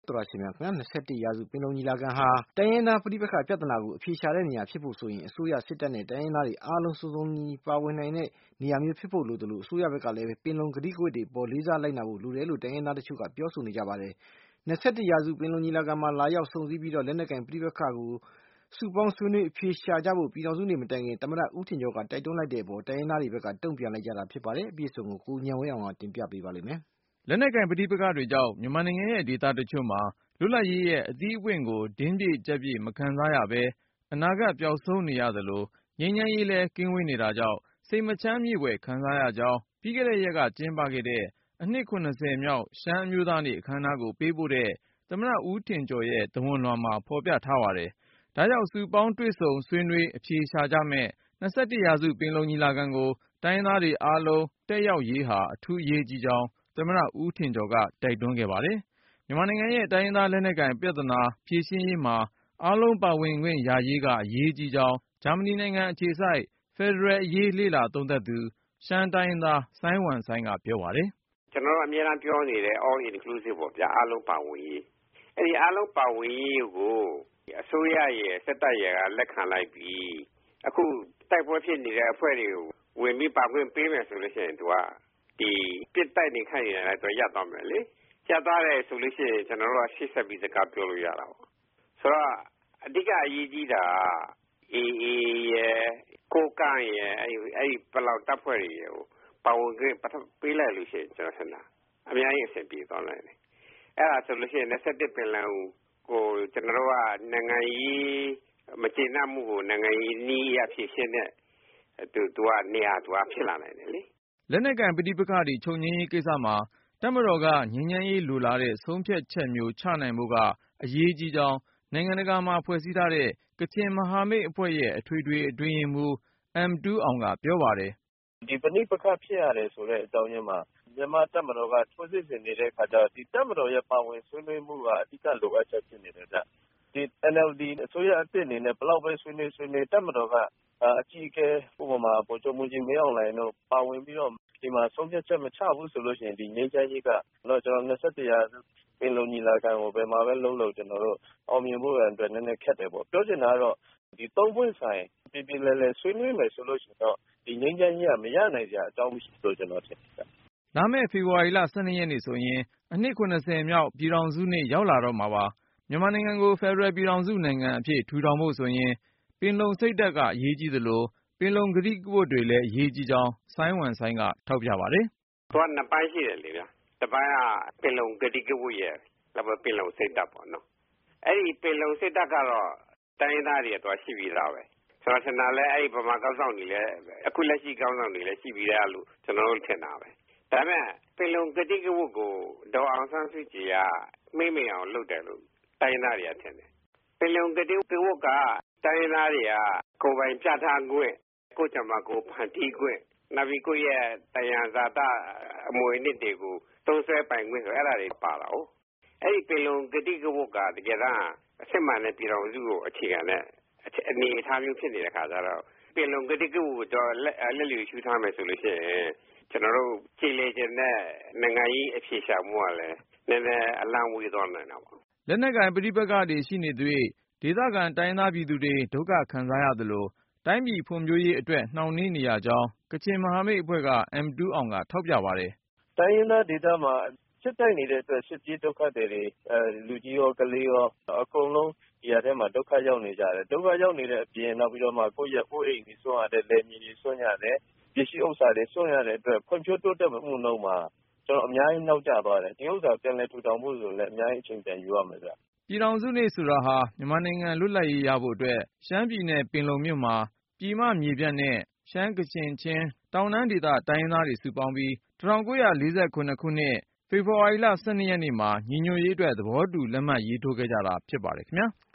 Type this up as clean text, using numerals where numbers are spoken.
တော်ရရှိမြခင်ဗျာ21ရာစုပင်လုံညီလာခံဟာတိုင်းရင်းသားပဋိပက္ခပြဿနာကိုအဖြေရှာတဲ့နေရာဖြစ်ဖို့ဆိုရင်အစိုးရစစ်တပ်နဲ့တိုင်းရင်းသားတွေအားလုံးစုံစုံညီပါဝင်နိုင်တဲ့နေရာမျိုးဖြစ်ဖို့လိုသလိုအစိုးရဘက်ကလည်းပင်လုံကတိကဝတ်တွေပေါ်လေးစားလိုက်နာဖို့လိုတယ်လို့တိုင်းရင်းသားတချို့ကပြောဆိုနေကြပါတယ်21ရာစုပင်လုံညီလာခံမှာလာရောက်ဆုံစည်းပြီးတော့လက်နက်ကိုင်ပဋိပက္ခကိုစုပေါင်းဆွေးနွေးအဖြေရှာကြဖို့ပြည်ထောင်စုနေ့မတိုင်ခင်သမ္မတဦးထင်ကျော်ကတိုက်တွန်းလိုက်တဲ့အပေါ်တိုင်းရင်းသားတွေဘက်ကတုံ့ပြန်လိုက်ကြတာဖြစ်ပါတယ်အပြည့်အစုံကိုဉာဏ်ဝင်းအောင်ကတင်ပြပေးပါလိမ့်မယ်လက်နက်ကိုင်ပဋိပက္ခတွေကြောင့်မြန်မာနိုင်ငံရဲ့ဒေသတချို့မှာလွတ်လပ်ရေးရဲ့အသီးအပွင့်ကိုဒင်းပြည့်ကြက်ပြည့်မခံစားရပဲအနာဂတ်ပျောက်ဆုံးနေရသလိုငြိမ်းချမ်းရေးလည်းကင်းဝေးနေတာကြောင့်စိတ်မချမ်းမြေ့ဖွယ်ခံစားရကြောင်းပြီးခဲ့တဲ့ရက်ကကျင်းပခဲ့တဲ့အနှစ်70မြောက်ရှမ်းအမျိုးသားနေ့အခမ်းအနားကိုပေးပို့တဲ့သမ္မတဦးထင်ကျော်ရဲ့သဝဏ်လွှာမှာဖော်ပြထားပါတယ်။ဒါကြောင့်စုပေါင်းတွေ့ဆုံဆွေးနွေးအဖြေရှာကြမယ့်21ရာစုပင်လုံညီလာခံကိုတိုင်းသားတွေအားလုံးတက်ရောက်ရေးဟာအထူးအရေးကြီးကြောင်းသမ္မတဦးထင်ကျော်ကတိုက်တွန်းခဲ့ပါတယ်။မြန်မာနိုင်ငံရဲ့တိုင်းရင်းသားလက်နက်ကိုင်ပြဿနာဖြေရှင်းရေးမှာအားလုံးပါဝင်ခွင့်ရရေးကအရေးကြီးကြောင်းဂျာမနီနိုင်ငံအခြေစိုက်ဖက်ဒရယ်အရေးလေ့လာသုံးသပ်သူရှမ်းတိုင်းရင်းသားစိုင်းဝမ်စိုင်းကပြောပါတယ်။ကျွန်တော်တို့အများအားပြောနေတဲ့ all inclusive ပေါ့ဗျာအားလုံးပါဝင်ရေးအဲဒီအားလုံးပါဝင်ရေးကိုအစိုးရရဲ့စက်တပ်ရဲ့လက်ခံလိုက်ပြီးအခုတိုက်ပွဲဖြစ်နေတဲ့အဖွဲ့တွေကိုဝင်ပြီးပါခွင့်ပေးမယ်ဆိုလို့ရှိရင်သူကဒီပြစ်တိုက်နေခိုင်းနေတာတော့ရပ်သွားမယ်လေရပ်သွားတယ်ဆိုလို့ရှိရင်ကျွန်တော်တို့ကရှေ့ဆက်ပြီးစကားပြောလို့ရတာပေါ့ဆိုတော့အဓိကအရေးကြီးတာအေးရဲ့ကိုကန့်ရဲ့အဲ့ပလောက်တပ်ဖွဲ့တွေကိုပါဝင်ခွင့်ပေးလိုက်လို့ရှိရင်ကျွန်တော်ဆန္ဒအများကြီးအဆင်ပြေသွားနိုင်တယ်အဲ့ဒါဆိုလို့ရှိရင်21ပင်လံကိုကျွန်တော်တို့ကနိုင်ငံရေးမကျေနပ်မှုကိုနိုင်ငံရေးနည်းအဖြစ်ရှင်းတဲ့သူကနေရာသူဖြစ်လာနိုင်တယ်လေလက်နက်ကိုင်ပဋိပက္ခတွေချုပ်ငြိမ်းရေးကိစ္စမှာတပ်မတော်ကငြိမ်းချမ်းရေးလိုလားတဲ့ဆုံးဖြတ်ချက်မျိုးချနိုင်ဖို့ကအရေးကြီးကြောင်းနိုင်ငံတကာမှာဖွဲ့စည်းထားတဲ့ကချင်မဟာမိတ်အဖွဲ့ရဲ့အထွေထွေအတွင်းရေးမှူး M2 အောင်ကပြောပါတယ်ဒီပဋိပက္ခဖြစ်ရတယ်ဆိုတဲ့အကြောင်းရင်းမှာမြန်မာတပ်မတော်ကထိုးစစ်ဆင်နေတဲ့အခါကျတော့ဒီတပ်မတော်ရဲ့ပါဝင်ဆွေးနွေးမှုကအဓိကလိုအပ်ချက်ဖြစ်နေတယ်ဗျဒီ NLD အစိုးရအသစ်အနေနဲ့ဘယ်လောက်ပဲဆွေးနွေးတပ်မတော်ကအကြီးအကဲဥပမာဗိုလ်ချုပ်မှူးကြီးမင်းအောင်လှိုင်တို့ပါဝင်ပြီးတော့ဒီမှာဆုံးဖြတ်ချက်မချဘူးဆိုလို့ရှိရင်ဒီငြိမ်းချမ်းရေးကတော့ကျွန်တော်21ရာစုပင်လုံညီလာခံကိုဘယ်မှာပဲလုံးလို့ကျွန်တော်တို့အောင်မြင်ဖို့အတွက်နည်းနည်းခက်တယ်ပေါ့ပြောချင်တာကတော့ဒီ3ပွင့်ဆိုင်ပြလဲလဲဆွေးနွေးမယ်ဆိုလို့ရှိရင်တော့ဒီငြိမ်းချမ်းရေးကမရနိုင်ကြအကြောင်းမရှိလို့ကျွန်တော်ထင်တယ်လာမယ့်ဖေဖော်ဝါရီလ12ရက်နေ့ဆိုရင်အနှစ်70မြောက်ပြည်ထောင်စုနေ့ရောက်လာတော့မှာပါမြန်မာနိုင်ငံကိုဖက်ဒရယ်ပြည်ထောင်စုနိုင်ငံအဖြစ်ထူထောင်ဖို့ဆိုရင်ပင်လုံစိတ်ဓာတ်ကအရေးကြီးသလိုပင်လုံကတိကဝတ်တွေလည်းအရေးကြီးကြောင်းစိုင်းဝမ်စိုင်းကထောက်ပြပါတယ်သူကနှစ်ပိုင်းရှိတယ်လေဗျာတစ်ပိုင်းကပင်လုံကတိကဝတ်ရဲ့ပင်လုံစိတ်ဓာတ်ပေါ့နော်အဲ့ဒီပင်လုံစိတ်ဓာတ်ကတော့တိုင်းရင်းသားတွေတော့ရှိပြီးသားပဲဆိုတော့ဆန္ဒလည်းအဲ့ဒီဗမာကောက်ဆောင်တွေလည်းအခုလက်ရှိကောက်ဆောင်တွေလည်းရှိပြီးသားလို့ကျွန်တော်တို့ထင်တာပဲဒါပေမဲ့ပင်လုံကတိကဝတ်ကိုဒေါ်အောင်ဆန်းစုကြည်ကမိမ့်အောင်လုပ်တယ်လို့တိုင်းရင်းသားတွေကထင်တယ်ပင်လုံကတိကဝတ်ကတိုင်းရင်းသားတွေကကိုယ်ပိုင်ပြဋ္ဌာန်းခွင့်ကိုယ်ကြမှာကိုဖန်တီးခွင့်နောက်ပြီးကိုယ့်ရဲ့တရားဇာတအမွေအနှစ်တွေကိုသုံးစွဲပိုင်ခွင့်ဆိုအဲ့ဒါတွေပါတာ哦အဲ့ဒီပင်လုံကတိကဝတ်ကတကယ်တမ်းအစစ်မှန်တဲ့ပြည်တော်စုကိုအခြေခံတဲ့အနေအထားမျိုးဖြစ်နေတဲ့ခါကျတော့ပင်လုံကတိကဝတ်ကိုတော့လက်လျူရှုထားမယ်ဆိုလို့ရှိရင်ကျွန်တော်တို့ကြည်လေခြင်းနဲ့နိုင်ငံရေးအဖြေရှာမှုကလည်းနည်းနည်းအလံဝေးသွားနိုင်တာပေါ့လက်နက်ကိုင်ပဋိပက္ခတွေရှိနေသေးဒေသခံတိုင်းသားပြည်သူတွေဒုက္ခခံစားရသလိုတိုင်းပြည်ဖွံ့ဖြိုးရေးအတွက်နှောင့်နှေးနေရကြောင်းကချင်မဟာမိတ်အဖွဲ့က M2 အောင်ကထောက်ပြပါတယ်တိုင်းရင်းသားဒေသမှာစစ်တိုက်နေတဲ့အတွက်စစ်ပြေးဒုက္ခတွေလူကြီးရောကလေးရောအကုန်လုံးဒီအထဲမှာဒုက္ခရောက်နေကြတယ်ဒုက္ခရောက်နေတဲ့အပြင်နောက်ပြီးတော့မှကိုယ့်ရဲ့ကိုယ်အိမ်ကြီးဆွမ်းရတဲ့လယ်မြေကြီးဆွမ်းရတယ်ပစ္စည်းဥစ္စာတွေဆွမ်းရတဲ့အတွက်ဖွံ့ဖြိုးတိုးတက်မှုနှုန်းမှာကျွန်တော်အများကြီးနောက်ကျသွားတယ်ဒီဥစ္စာပြန်လည်ထူထောင်ဖို့ဆိုလည်းအများကြီးအချိန်ပြန်ယူရမယ်ဗျပြည်ထောင်စုနေ့ဆိုတာဟာမြန်မာနိုင်ငံလွတ်လပ်ရေးရဖို့အတွက်ရှမ်းပြည်နယ်ပင်လုံမြို့မှာပြည်မမြေပြန့်နဲ့ရှမ်းကချင်ချင်းတောင်တန်းဒေသတိုင်းရင်းသားတွေစုပေါင်းပြီး1948ခုနှစ်ဖေဖော်ဝါရီလ12ရက်နေ့မှာညီညွတ်ရေးအတွက်သဘောတူလက်မှတ်ရေးထိုးခဲ့ကြတာဖြစ်ပါတယ်ခင်ဗျာ